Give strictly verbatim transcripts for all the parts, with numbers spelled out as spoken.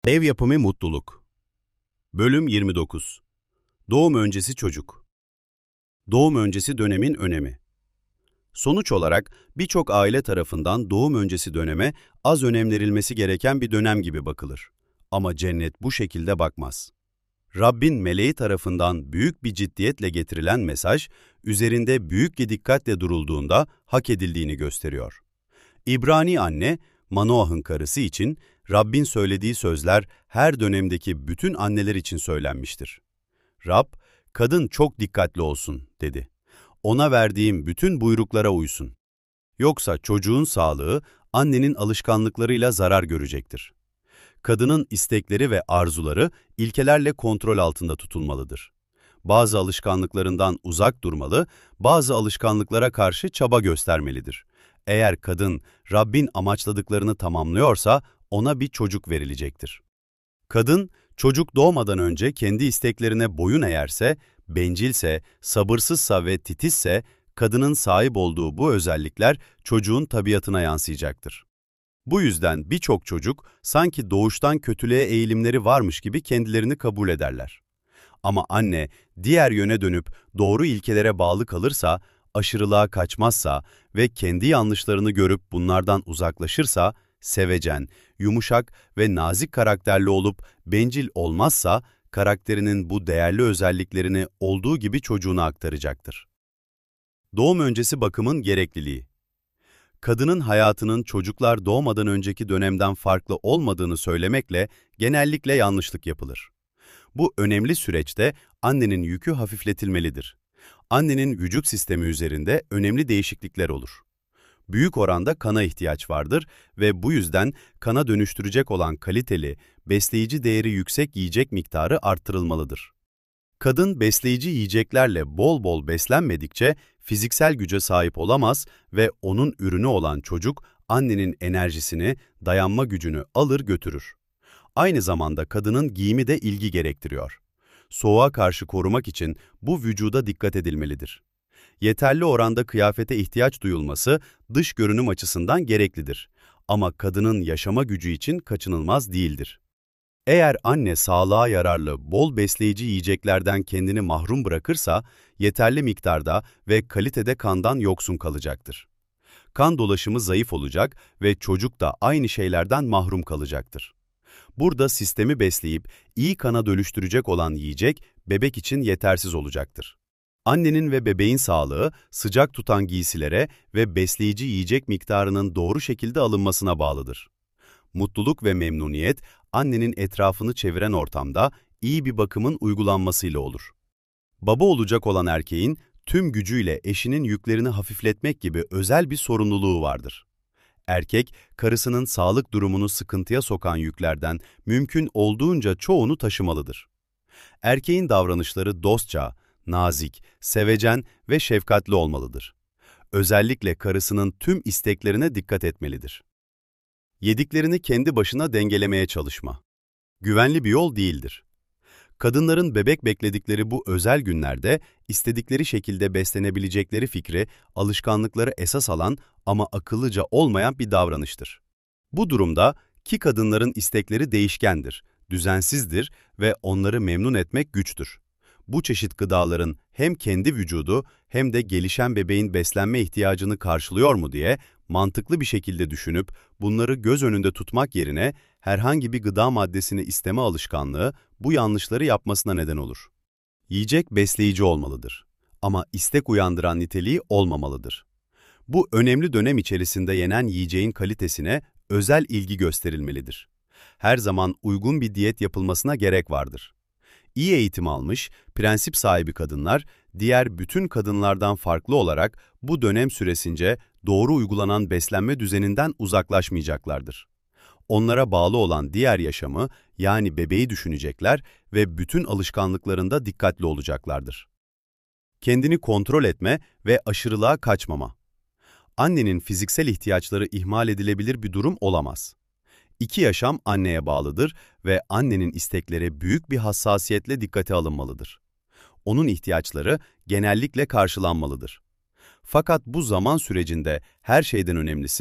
Ev yapımı mutluluk. Bölüm yirmi dokuz. Doğum öncesi çocuk. Doğum öncesi dönemin önemi. Sonuç olarak birçok aile tarafından doğum öncesi döneme az önem verilmesi gereken bir dönem gibi bakılır. Ama cennet bu şekilde bakmaz. Rabbin meleği tarafından büyük bir ciddiyetle getirilen mesaj, üzerinde büyük bir dikkatle durulduğunda hak edildiğini gösteriyor. İbrani anne, Manoah'ın karısı için Rabbin söylediği sözler her dönemdeki bütün anneler için söylenmiştir. Rab, kadın çok dikkatli olsun dedi. Ona verdiğim bütün buyruklara uysun. Yoksa çocuğun sağlığı annenin alışkanlıklarıyla zarar görecektir. Kadının istekleri ve arzuları ilkelerle kontrol altında tutulmalıdır. Bazı alışkanlıklarından uzak durmalı, bazı alışkanlıklara karşı çaba göstermelidir. Eğer kadın Rabbin amaçladıklarını tamamlıyorsa ona bir çocuk verilecektir. Kadın çocuk doğmadan önce kendi isteklerine boyun eğerse, bencilse, sabırsızsa ve titizse kadının sahip olduğu bu özellikler çocuğun tabiatına yansıyacaktır. Bu yüzden birçok çocuk sanki doğuştan kötülüğe eğilimleri varmış gibi kendilerini kabul ederler. Ama anne diğer yöne dönüp doğru ilkelere bağlı kalırsa, aşırılığa kaçmazsa ve kendi yanlışlarını görüp bunlardan uzaklaşırsa, sevecen, yumuşak ve nazik karakterli olup bencil olmazsa, karakterinin bu değerli özelliklerini olduğu gibi çocuğuna aktaracaktır. Doğum öncesi bakımın gerekliliği. Kadının hayatının çocuklar doğmadan önceki dönemden farklı olmadığını söylemekle genellikle yanlışlık yapılır. Bu önemli süreçte annenin yükü hafifletilmelidir. Annenin vücut sistemi üzerinde önemli değişiklikler olur. Büyük oranda kana ihtiyaç vardır ve bu yüzden kana dönüştürecek olan kaliteli, besleyici değeri yüksek yiyecek miktarı arttırılmalıdır. Kadın besleyici yiyeceklerle bol bol beslenmedikçe fiziksel güce sahip olamaz ve onun ürünü olan çocuk annenin enerjisini, dayanma gücünü alır götürür. Aynı zamanda kadının giyimi de ilgi gerektiriyor. Soğuğa karşı korumak için bu vücuda dikkat edilmelidir. Yeterli oranda kıyafete ihtiyaç duyulması dış görünüm açısından gereklidir. Ama kadının yaşama gücü için kaçınılmaz değildir. Eğer anne sağlığa yararlı, bol besleyici yiyeceklerden kendini mahrum bırakırsa, yeterli miktarda ve kalitede kandan yoksun kalacaktır. Kan dolaşımı zayıf olacak ve çocuk da aynı şeylerden mahrum kalacaktır. Burada sistemi besleyip iyi kana dönüştürecek olan yiyecek bebek için yetersiz olacaktır. Annenin ve bebeğin sağlığı, sıcak tutan giysilere ve besleyici yiyecek miktarının doğru şekilde alınmasına bağlıdır. Mutluluk ve memnuniyet, annenin etrafını çeviren ortamda iyi bir bakımın uygulanmasıyla olur. Baba olacak olan erkeğin tüm gücüyle eşinin yüklerini hafifletmek gibi özel bir sorumluluğu vardır. Erkek, karısının sağlık durumunu sıkıntıya sokan yüklerden mümkün olduğunca çoğunu taşımalıdır. Erkeğin davranışları dostça, nazik, sevecen ve şefkatli olmalıdır. Özellikle karısının tüm isteklerine dikkat etmelidir. Yediklerini kendi başına dengelemeye çalışma. Güvenli bir yol değildir. Kadınların bebek bekledikleri bu özel günlerde istedikleri şekilde beslenebilecekleri fikri, alışkanlıkları esas alan ama akıllıca olmayan bir davranıştır. Bu durumda ki kadınların istekleri değişkendir, düzensizdir ve onları memnun etmek güçtür. Bu çeşit gıdaların hem kendi vücudu hem de gelişen bebeğin beslenme ihtiyacını karşılıyor mu diye mantıklı bir şekilde düşünüp bunları göz önünde tutmak yerine herhangi bir gıda maddesini isteme alışkanlığı bu yanlışları yapmasına neden olur. Yiyecek besleyici olmalıdır ama istek uyandıran niteliği olmamalıdır. Bu önemli dönem içerisinde yenen yiyeceğin kalitesine özel ilgi gösterilmelidir. Her zaman uygun bir diyet yapılmasına gerek vardır. İyi eğitim almış, prensip sahibi kadınlar, diğer bütün kadınlardan farklı olarak bu dönem süresince doğru uygulanan beslenme düzeninden uzaklaşmayacaklardır. Onlara bağlı olan diğer yaşamı, yani bebeği düşünecekler ve bütün alışkanlıklarında dikkatli olacaklardır. Kendini kontrol etme ve aşırılığa kaçmama. Annenin fiziksel ihtiyaçları ihmal edilebilir bir durum olamaz. İki yaşam anneye bağlıdır ve annenin istekleri büyük bir hassasiyetle dikkate alınmalıdır. Onun ihtiyaçları genellikle karşılanmalıdır. Fakat bu zaman sürecinde her şeyden önemlisi,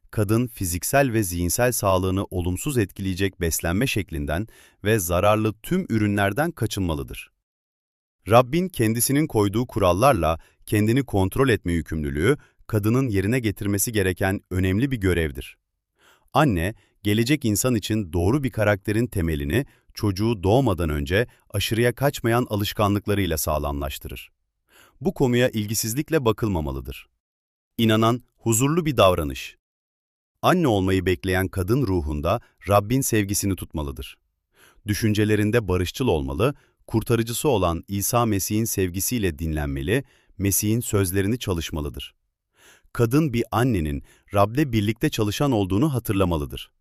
kadın fiziksel ve zihinsel sağlığını olumsuz etkileyecek beslenme şeklinden ve zararlı tüm ürünlerden kaçınmalıdır. Rabbin kendisinin koyduğu kurallarla kendini kontrol etme yükümlülüğü, kadının yerine getirmesi gereken önemli bir görevdir. Anne, gelecek insan için doğru bir karakterin temelini çocuğu doğmadan önce aşırıya kaçmayan alışkanlıklarıyla sağlamlaştırır. Bu konuya ilgisizlikle bakılmamalıdır. İnanan, huzurlu bir davranış. Anne olmayı bekleyen kadın ruhunda Rabbin sevgisini tutmalıdır. Düşüncelerinde barışçıl olmalı, kurtarıcısı olan İsa Mesih'in sevgisiyle dinlenmeli, Mesih'in sözlerini çalışmalıdır. Kadın bir annenin Rab'le birlikte çalışan olduğunu hatırlamalıdır.